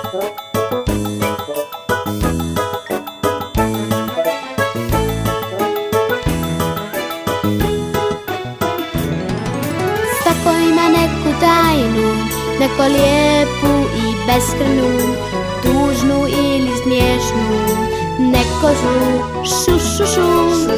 Svako ima neku tajnu, neko lijepu i beskrenu, tužnu ili smiješnu, neko zlu, šu, šu, šu.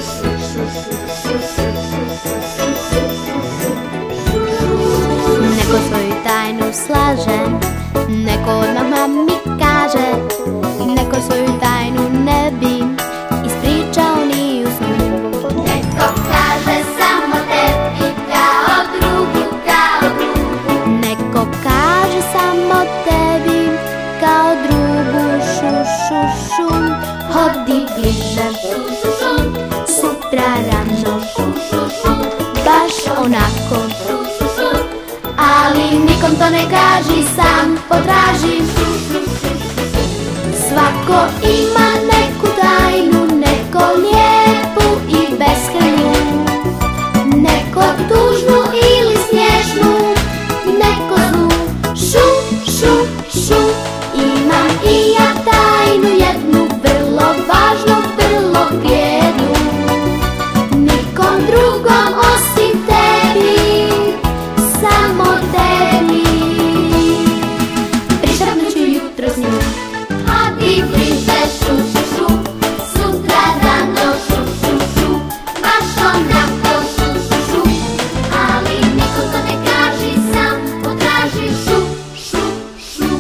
Neko svoju tajnu slaže, neko odmah mi kaže, neko svoju tajnu ne bi ispričao ni u snu. Neko kaže samo tebi kao drugu, kao drugu. Neko kaže samo tebi kao drugu, šu, šu, šu. Hodi bliže, Šu, šu, šu. sutra rano, Šu, šu, šu. baš onako. Šu, šu, šu. Ali nikom to ne kaži, sam potraži. Šu, šu, šu, šu. Svako ima neku tajnu, neko lijepu i beskrenu, neko tužnu ili smiješnu, neko zlu, šu, šu, šu. Imam i ja tajnu jednu, vrlo važnu, vrlo vrijednu, nikom drugom osim tebi, samo tebi. Prišapnut ću jutro s njom, Hodi bliže, šu, šu, šu. Sutra rano, šu, šu, šu. Baš onako, šu, šu, šu. Ali niko to ne kaži, sam potraži, šu, šu, šu.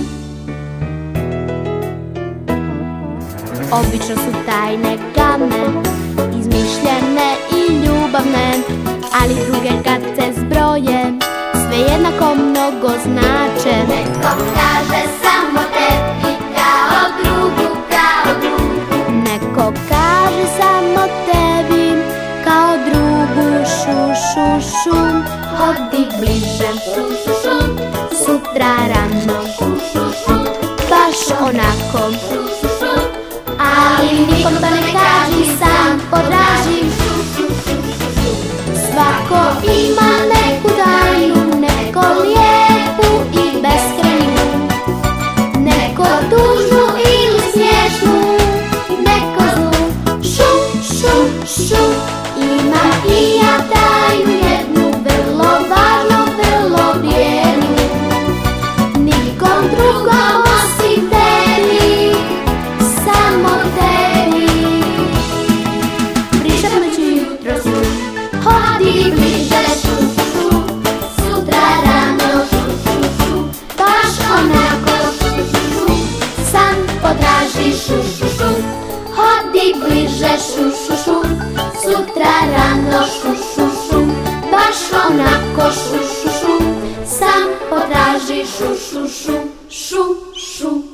obično su tajne game, izmišljene i ljubavne, ali druge kad se zbroje, sve jednako mnogo znače. Neko kaže samo tebi kao drugu, kao drugu. Neko kaže samo tebi kao drugu, šu, šu, šu. Hodi bliže, Šu, šu, šu. sutra rano, Šu, šu, šu. baš onako. Šu, šu, šu. Ali nikom to ne kaži, sam potraži. Šu, šu, šu, šu. Svako ima neku tajnu, neko lijepu i beskrenu, neko tužnu ili smiješnu, neko zlu, šu, šu, šu. Imam i ja tajnu jednu, vrlo važnu, vrlo vrijednu, nikom drugom osim tebi, samo tebi. Prišapnut ću jutro s njom, hodi bliže, šu, šu, šu. Sutra rano, šu, šu, šu. Baš onako, Šu, šu, šu. sam potraži, šu, šu, šu. Hodi bliže, šu, šu, šu. Sutra rano, šu, šu, šu. Baš onako, šu, šu, šu. Sam potraži, šu, šu, šu, šu, šu.